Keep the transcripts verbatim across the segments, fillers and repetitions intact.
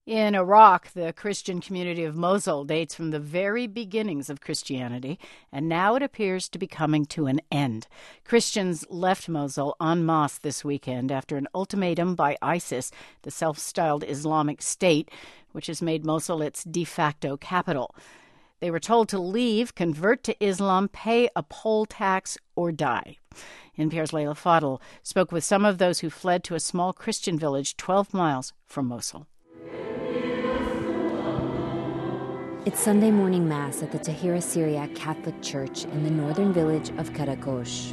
In Iraq, the Christian community of Mosul dates from the very beginnings of Christianity, and now it appears to be coming to an end. Christians left Mosul en masse this weekend after an ultimatum by ISIS, the self-styled Islamic State, which has made Mosul its de facto capital. They were told to leave, convert to Islam, pay a poll tax, or die. N P R's Leila Fadel spoke with some of those who fled to a small Christian village twelve miles from Mosul. It's Sunday morning Mass at the Tahira Syriac Catholic Church in the northern village of Karakosh.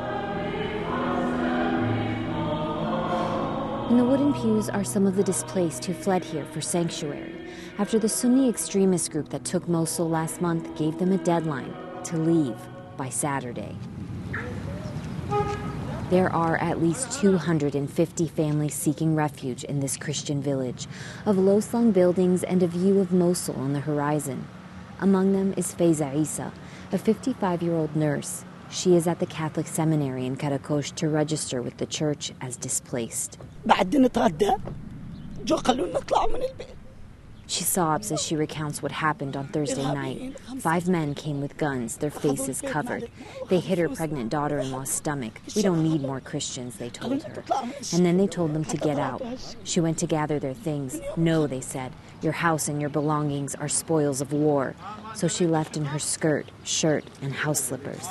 In the wooden pews are some of the displaced who fled here for sanctuary after the Sunni extremist group that took Mosul last month gave them a deadline to leave by Saturday. There are at least two hundred fifty families seeking refuge in this Christian village, of low-slung buildings and a view of Mosul on the horizon. Among them is Faiza Isa, a fifty-five-year-old nurse. She is at the Catholic seminary in Karakosh to register with the church as displaced. She sobs as she recounts what happened on Thursday night. Five men came with guns, their faces covered. They hit her pregnant daughter-in-law's stomach. "We don't need more Christians," they told her. And then they told them to get out. She went to gather their things. "No," they said, "your house and your belongings are spoils of war." So she left in her skirt, shirt, and house slippers.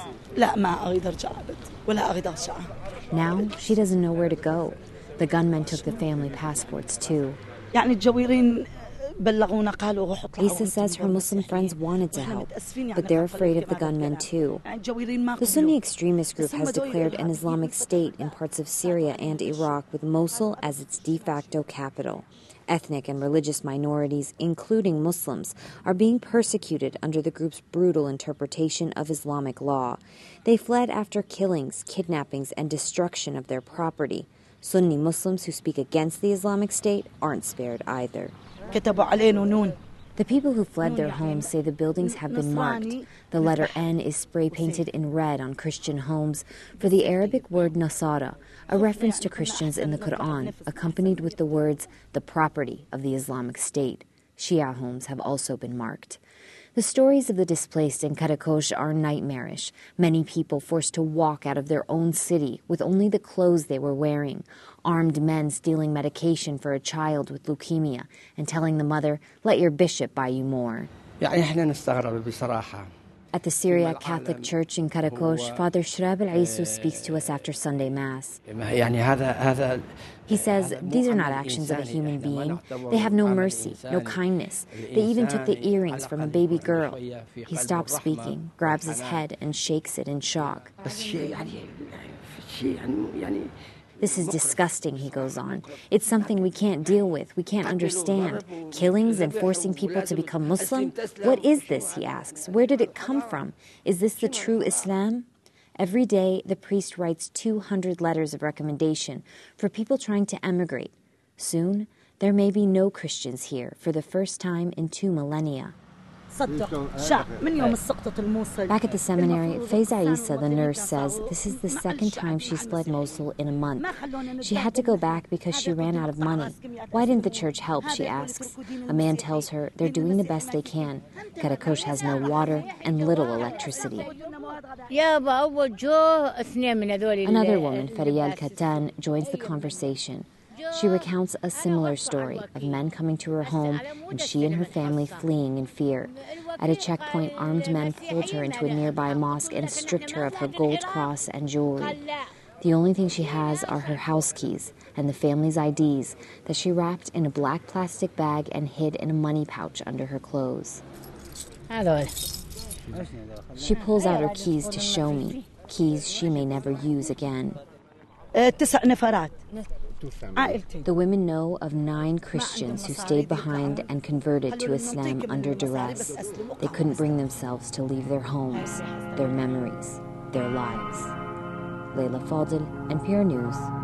Now she doesn't know where to go. The gunmen took the family passports too. Isa says her Muslim friends wanted to help, but they're afraid of the gunmen too. The Sunni extremist group has declared an Islamic State in parts of Syria and Iraq, with Mosul as its de facto capital. Ethnic and religious minorities, including Muslims, are being persecuted under the group's brutal interpretation of Islamic law. They fled after killings, kidnappings, and destruction of their property. Sunni Muslims who speak against the Islamic State aren't spared either. The people who fled their homes say the buildings have been marked. The letter N is spray-painted in red on Christian homes for the Arabic word Nasara, a reference to Christians in the Quran, accompanied with the words, "the property of the Islamic State." Shia homes have also been marked. The stories of the displaced in Karakosh are nightmarish. Many people forced to walk out of their own city with only the clothes they were wearing. Armed men stealing medication for a child with leukemia and telling the mother, "Let your bishop buy you more." At the Syriac Catholic Church in Karakosh, Father Shrab al-Aisu speaks to us after Sunday Mass. He says these are not actions of a human being. They have no mercy, no kindness. They even took the earrings from a baby girl. He stops speaking, grabs his head, and shakes it in shock. "This is disgusting," he goes on. "It's something we can't deal with, we can't understand. Killings and forcing people to become Muslim? What is this?" he asks. "Where did it come from? Is this the true Islam?" Every day, the priest writes two hundred letters of recommendation for people trying to emigrate. Soon, there may be no Christians here for the first time in two millennia. Back at the seminary, Faiza Isa, the nurse, says this is the second time she's fled Mosul in a month. She had to go back because she ran out of money. "Why didn't the church help?" she asks. A man tells her they're doing the best they can. Karakosh has no water and little electricity. Another woman, Farial Katan, joins the conversation. She recounts a similar story of men coming to her home and she and her family fleeing in fear. At a checkpoint, armed men pulled her into a nearby mosque and stripped her of her gold cross and jewelry. The only thing she has are her house keys and the family's I Ds that she wrapped in a black plastic bag and hid in a money pouch under her clothes. She pulls out her keys to show me, keys she may never use again. The women know of nine Christians who stayed behind and converted to Islam under duress. They couldn't bring themselves to leave their homes, their memories, their lives. Leila Fadel, N P R News,